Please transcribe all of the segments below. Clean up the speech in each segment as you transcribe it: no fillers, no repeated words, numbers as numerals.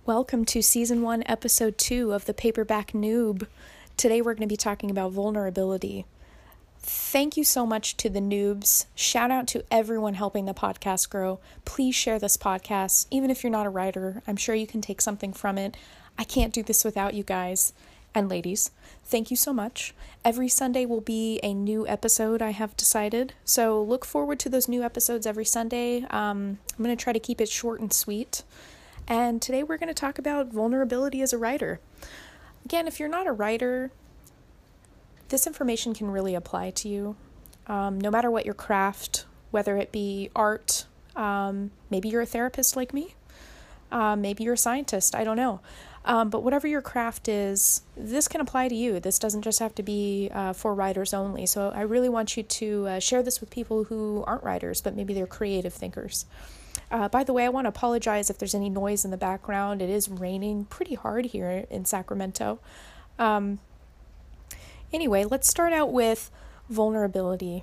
Welcome to Season 1, Episode 2 of The Paperback Noob. Today we're going to be talking about vulnerability. Thank you so much to the noobs. Shout out to everyone helping the podcast grow. Please share this podcast, even if you're not a writer. I'm sure you can take something from it. I can't do this without you guys and ladies. Thank you so much. Every Sunday will be a new episode, I have decided. So look forward to those new episodes every Sunday. I'm going to try to keep it short and sweet. And today we're going to talk about vulnerability as a writer. Again, if you're not a writer, this information can really apply to you. No matter what your craft, whether it be art, maybe you're a therapist like me, maybe you're a scientist, I don't know. But whatever your craft is, this can apply to you. This doesn't just have to be for writers only. So I really want you to share this with people who aren't writers, but maybe they're creative thinkers. By the way, I want to apologize if there's any noise in the background. It is raining pretty hard here in Sacramento. Anyway, let's start out with vulnerability.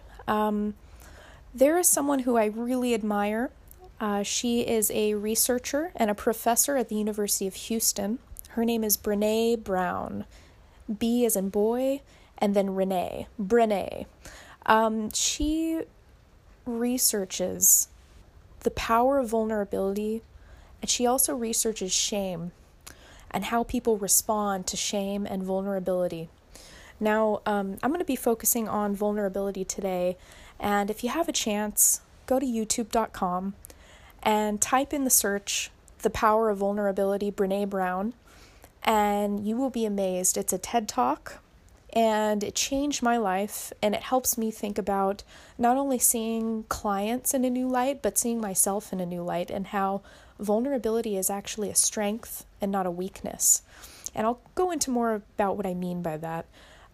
There is someone who I really admire. She is a researcher and a professor at the University of Houston. Her name is Brené Brown. B as in boy, and then Renee. Brené. She researches the power of vulnerability, and she also researches shame and how people respond to shame and vulnerability. Now, I'm going to be focusing on vulnerability today, and if you have a chance, go to youtube.com and type in the search, The Power of Vulnerability, Brené Brown, and you will be amazed. It's a TED Talk, and it changed my life, and it helps me think about not only seeing clients in a new light, but seeing myself in a new light, and how vulnerability is actually a strength and not a weakness. And I'll go into more about what I mean by that.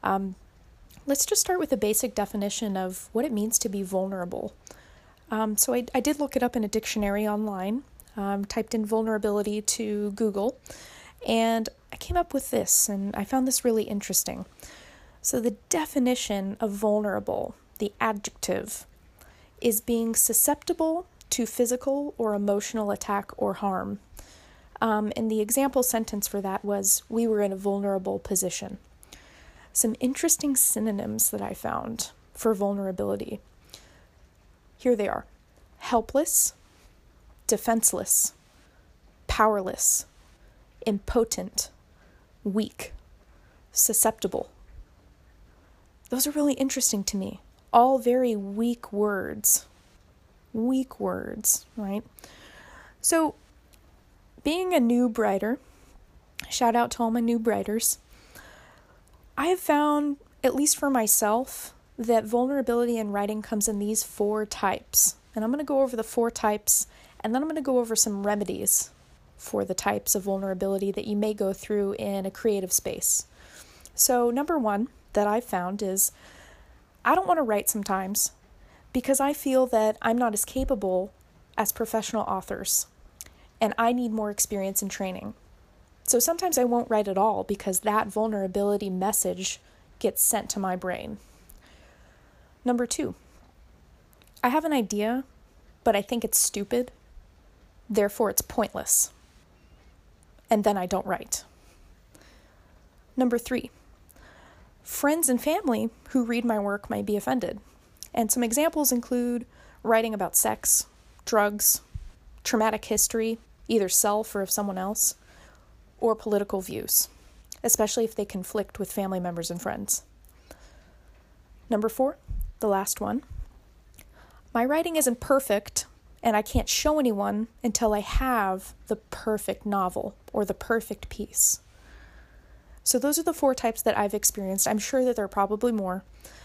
Let's just start with a basic definition of what it means to be vulnerable. So I did look it up in a dictionary online, typed in vulnerability to Google, and I came up with this, and I found this really interesting. So the definition of vulnerable, the adjective, is being susceptible to physical or emotional attack or harm. And the example sentence for that was, we were in a vulnerable position. Some interesting synonyms that I found for vulnerability. Here they are: helpless, defenseless, powerless, impotent, weak, susceptible. Those are really interesting to me. All very weak words. Weak words, right? So, being a noob writer, shout out to all my noob writers, I have found, at least for myself, that vulnerability in writing comes in these 4 types. And I'm going to go over the 4 types, and then I'm going to go over some remedies for the types of vulnerability that you may go through in a creative space. So, number 1 that I've found is, I don't want to write sometimes because I feel that I'm not as capable as professional authors, and I need more experience and training. So sometimes I won't write at all because that vulnerability message gets sent to my brain. Number 2, I have an idea, but I think it's stupid, therefore it's pointless, and then I don't write. Number 3, friends and family who read my work might be offended. And some examples include writing about sex, drugs, traumatic history, either self or of someone else, or political views, especially if they conflict with family members and friends. Number 4, the last one, my writing isn't perfect, and I can't show anyone until I have the perfect novel or the perfect piece. So those are the 4 types that I've experienced. I'm sure that there are probably more.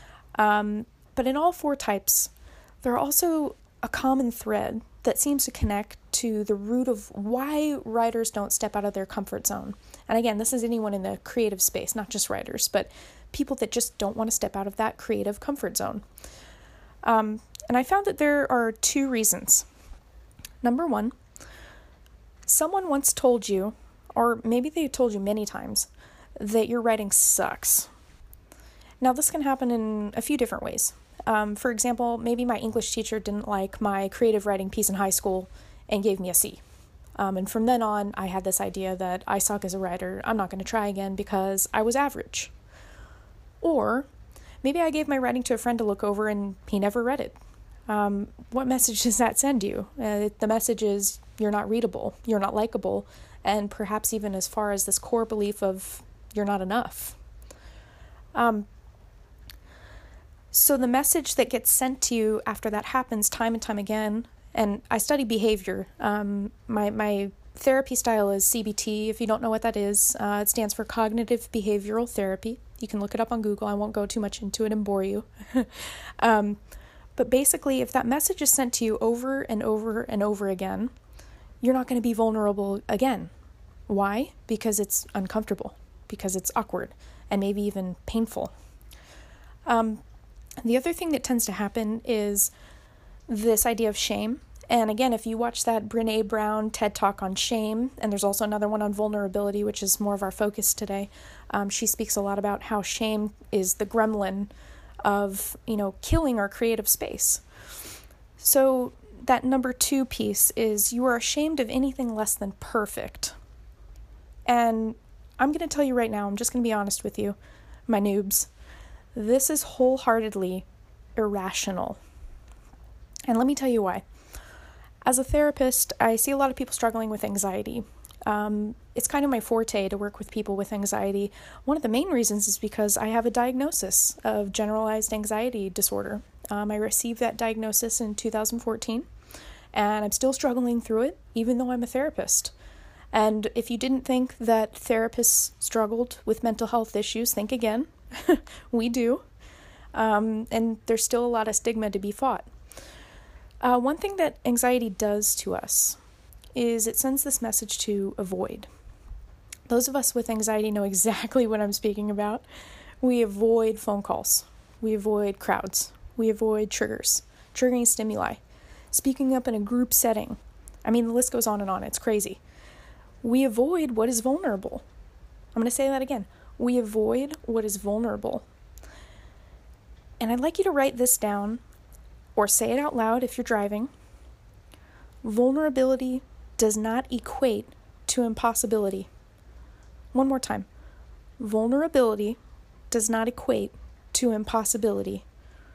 But in all 4 types, there are also a common thread that seems to connect to the root of why writers don't step out of their comfort zone. And again, this is anyone in the creative space, not just writers, but people that just don't want to step out of that creative comfort zone. And I found that there are 2 reasons. Number 1, someone once told you, or maybe they told you many times, that your writing sucks. Now, this can happen in a few different ways. For example, maybe my English teacher didn't like my creative writing piece in high school and gave me a C. And from then on, I had this idea that I suck as a writer. I'm not going to try again because I was average. Or maybe I gave my writing to a friend to look over and he never read it. What message does that send you? The message is you're not readable, you're not likable, and perhaps even as far as this core belief of you're not enough. So the message that gets sent to you after that happens time and time again, and I study behavior. My therapy style is CBT. If you don't know what that is, it stands for Cognitive Behavioral Therapy. You can look it up on Google. I won't go too much into it and bore you. But basically, if that message is sent to you over and over and over again, you're not going to be vulnerable again. Why? Because it's uncomfortable, because it's awkward, and maybe even painful. The other thing that tends to happen is this idea of shame. And again, if you watch that Brené Brown TED Talk on shame, and there's also another one on vulnerability, which is more of our focus today, she speaks a lot about how shame is the gremlin of, killing our creative space. So that number 2 piece is you are ashamed of anything less than perfect. And I'm going to tell you right now, I'm just going to be honest with you, my noobs, this is wholeheartedly irrational. And let me tell you why. As a therapist, I see a lot of people struggling with anxiety. It's kind of my forte to work with people with anxiety. One of the main reasons is because I have a diagnosis of generalized anxiety disorder. I received that diagnosis in 2014, and I'm still struggling through it, even though I'm a therapist. And if you didn't think that therapists struggled with mental health issues, think again. We do. And there's still a lot of stigma to be fought. One thing that anxiety does to us is it sends this message to avoid. Those of us with anxiety know exactly what I'm speaking about. We avoid phone calls. We avoid crowds. We avoid triggering stimuli, speaking up in a group setting. I mean, the list goes on and on. It's crazy. We avoid what is vulnerable. I'm going to say that again. We avoid what is vulnerable. And I'd like you to write this down or say it out loud if you're driving. Vulnerability does not equate to impossibility. One more time. Vulnerability does not equate to impossibility.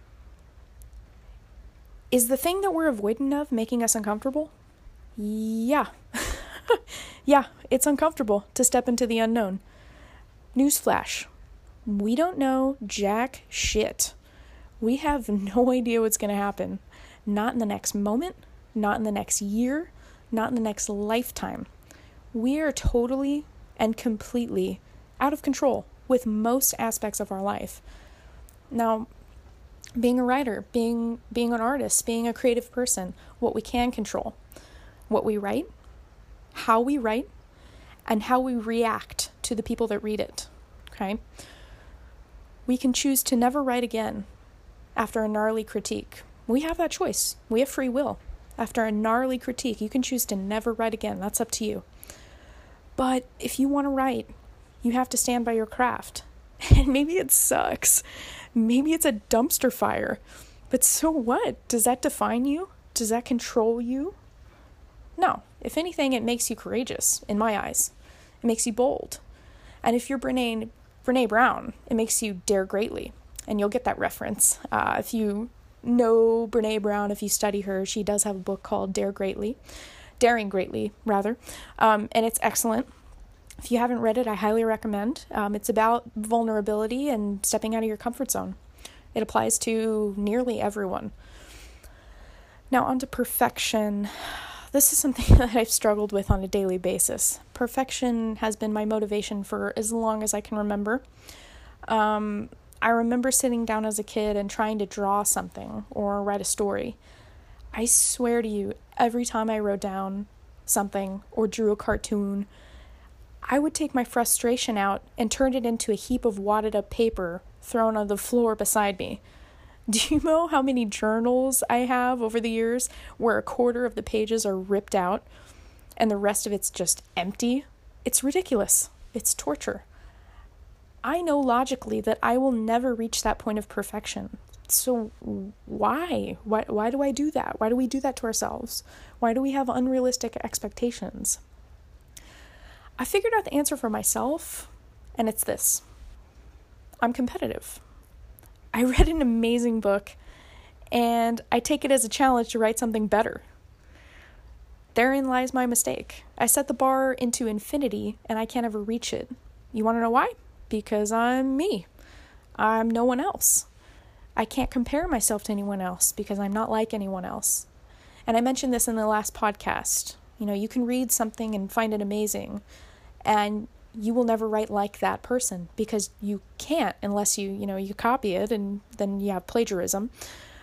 Is the thing that we're avoiding of making us uncomfortable? Yeah. Yeah, it's uncomfortable to step into the unknown. Newsflash. We don't know jack shit. We have no idea what's going to happen. Not in the next moment, not in the next year, not in the next lifetime. We are totally and completely out of control with most aspects of our life. Now, being a writer, being an artist, being a creative person, what we can control, what we write, how we write, and how we react to the people that read it, okay? We can choose to never write again after a gnarly critique. We have that choice. We have free will. After a gnarly critique, you can choose to never write again. That's up to you. But if you want to write, you have to stand by your craft. And maybe it sucks. Maybe it's a dumpster fire. But so what? Does that define you? Does that control you? No. If anything, it makes you courageous, in my eyes. It makes you bold. And if you're Brené Brown, it makes you dare greatly. And you'll get that reference. If you know Brené Brown, if you study her, she does have a book called Daring Greatly, and it's excellent. If you haven't read it, I highly recommend. It's about vulnerability and stepping out of your comfort zone. It applies to nearly everyone. Now, on to perfection. This is something that I've struggled with on a daily basis. Perfection has been my motivation for as long as I can remember. I remember sitting down as a kid and trying to draw something or write a story. I swear to you, every time I wrote down something or drew a cartoon, I would take my frustration out and turn it into a heap of wadded up paper thrown on the floor beside me. Do you know how many journals I have over the years where a quarter of the pages are ripped out and the rest of it's just empty? It's ridiculous. It's torture. I know logically that I will never reach that point of perfection. So why do I do that? Why do we do that to ourselves? Why do we have unrealistic expectations? I figured out the answer for myself, and it's this. I'm competitive. I read an amazing book, and I take it as a challenge to write something better. Therein lies my mistake. I set the bar into infinity, and I can't ever reach it. You want to know why? Because I'm me. I'm no one else. I can't compare myself to anyone else because I'm not like anyone else. And I mentioned this in the last podcast. You can read something and find it amazing, and you will never write like that person because you can't unless you copy it, and then you have plagiarism.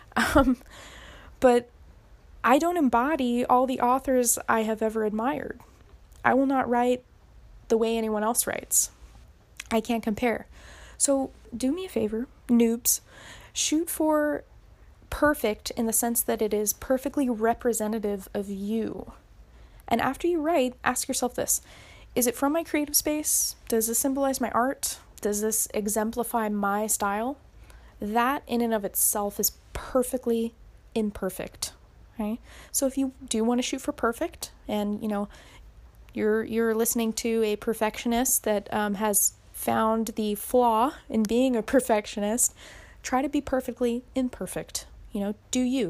But I don't embody all the authors I have ever admired. I will not write the way anyone else writes. I can't compare. So do me a favor, noobs, shoot for perfect in the sense that it is perfectly representative of you. And after you write, ask yourself this. Is it from my creative space? Does this symbolize my art? Does this exemplify my style? That in and of itself is perfectly imperfect. Okay? So if you do want to shoot for perfect, and you're listening to a perfectionist that has found the flaw in being a perfectionist, try to be perfectly imperfect. Do you.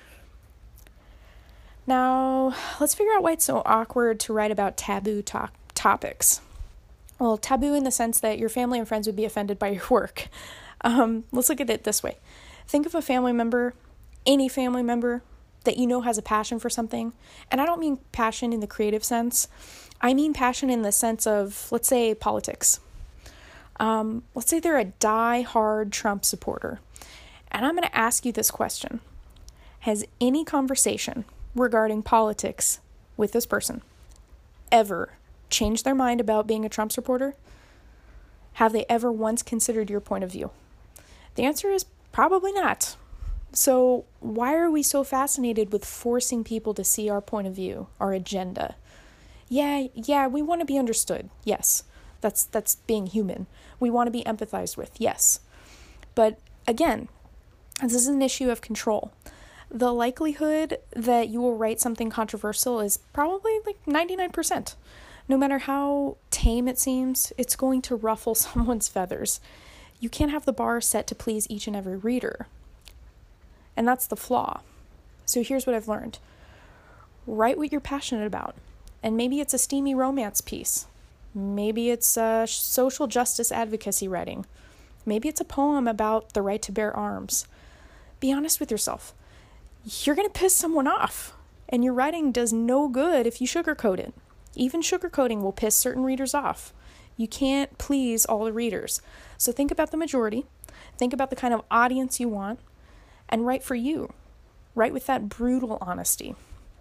Now, let's figure out why it's so awkward to write about taboo topics. Well, taboo in the sense that your family and friends would be offended by your work. Let's look at it this way. Think of a family member, any family member that has a passion for something. And I don't mean passion in the creative sense. I mean passion in the sense of, let's say, politics. Let's say they're a die-hard Trump supporter. And I'm going to ask you this question. Has any conversation regarding politics with this person ever changed their mind about being a Trump supporter? Have they ever once considered your point of view? The answer is probably not. So why are we so fascinated with forcing people to see our point of view, our agenda? Yeah, we want to be understood. Yes, that's being human. We want to be empathized with. Yes. But again, this is an issue of control. The likelihood that you will write something controversial is probably like 99%. No matter how tame it seems, it's going to ruffle someone's feathers. You can't have the bar set to please each and every reader. And that's the flaw. So here's what I've learned. Write what you're passionate about. And maybe it's a steamy romance piece. Maybe it's social justice advocacy writing. Maybe it's a poem about the right to bear arms. Be honest with yourself. You're going to piss someone off. And your writing does no good if you sugarcoat it. Even sugarcoating will piss certain readers off. You can't please all the readers. So think about the majority. Think about the kind of audience you want. And write for you. Write with that brutal honesty.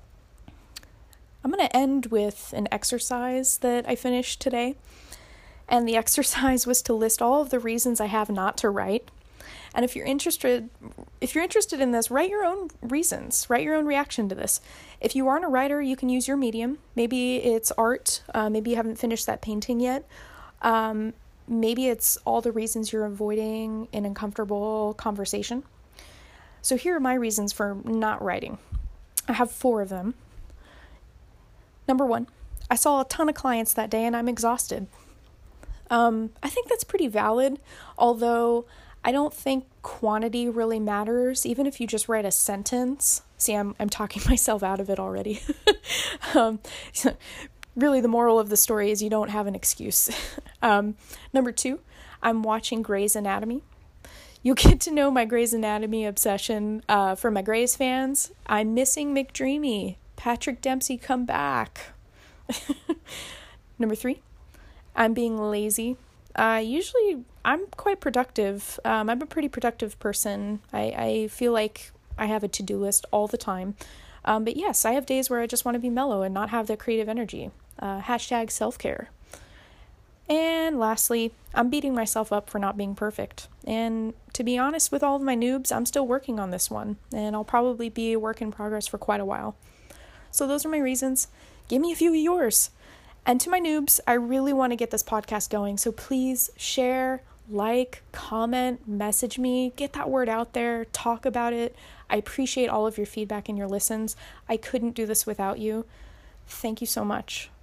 I'm going to end with an exercise that I finished today. And the exercise was to list all of the reasons I have not to write. And if you're interested in this, write your own reasons, write your own reaction to this. If you aren't a writer, you can use your medium. Maybe it's art. Maybe you haven't finished that painting yet. Maybe it's all the reasons you're avoiding an uncomfortable conversation. So here are my reasons for not writing. I have 4 of them. Number 1, I saw a ton of clients that day and I'm exhausted. I think that's pretty valid, although I don't think quantity really matters, even if you just write a sentence. See, I'm talking myself out of it already. Really, the moral of the story is you don't have an excuse. Number 2, I'm watching Grey's Anatomy. You'll get to know my Grey's Anatomy obsession. For my Grey's fans, I'm missing McDreamy. Patrick Dempsey, come back. Number 3, I'm being lazy. Usually, I'm quite productive. I'm a pretty productive person. I feel like I have a to-do list all the time. But yes, I have days where I just want to be mellow and not have that creative energy. Hashtag self-care. And lastly, I'm beating myself up for not being perfect. And to be honest with all of my noobs, I'm still working on this one. And I'll probably be a work in progress for quite a while. So those are my reasons. Give me a few of yours. And to my noobs, I really want to get this podcast going. So please share, like, comment, message me, get that word out there, talk about it. I appreciate all of your feedback and your listens. I couldn't do this without you. Thank you so much.